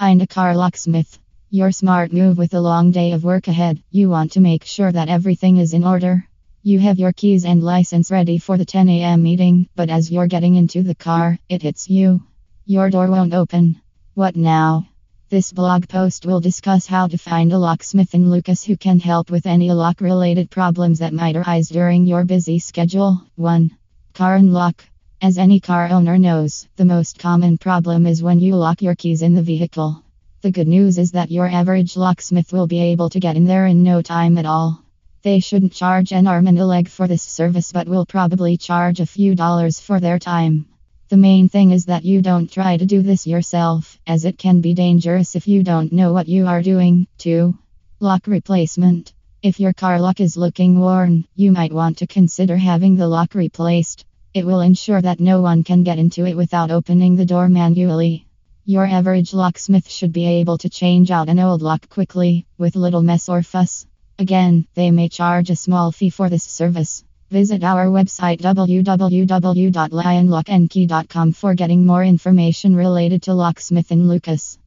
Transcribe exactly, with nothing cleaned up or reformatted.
Find a car locksmith. Your smart move with a long day of work ahead. You want to make sure that everything is in order. You have your keys and license ready for the ten a m meeting, but as you're getting into the car, it hits you. Your door won't open. What now? This blog post will discuss how to find a locksmith in Lucas who can help with any lock-related problems that might arise during your busy schedule. one. Car unlock. As any car owner knows, the most common problem is when you lock your keys in the vehicle. The good news is that your average locksmith will be able to get in there in no time at all. They shouldn't charge an arm and a leg for this service, but will probably charge a few dollars for their time. The main thing is that you don't try to do this yourself, as it can be dangerous if you don't know what you are doing. two. Lock replacement. If your car lock is looking worn, you might want to consider having the lock replaced. It will ensure that no one can get into it without opening the door manually. Your average locksmith should be able to change out an old lock quickly, with little mess or fuss. Again, they may charge a small fee for this service. Visit our website w w w dot lion lock and key dot com for getting more information related to locksmith in Lucas.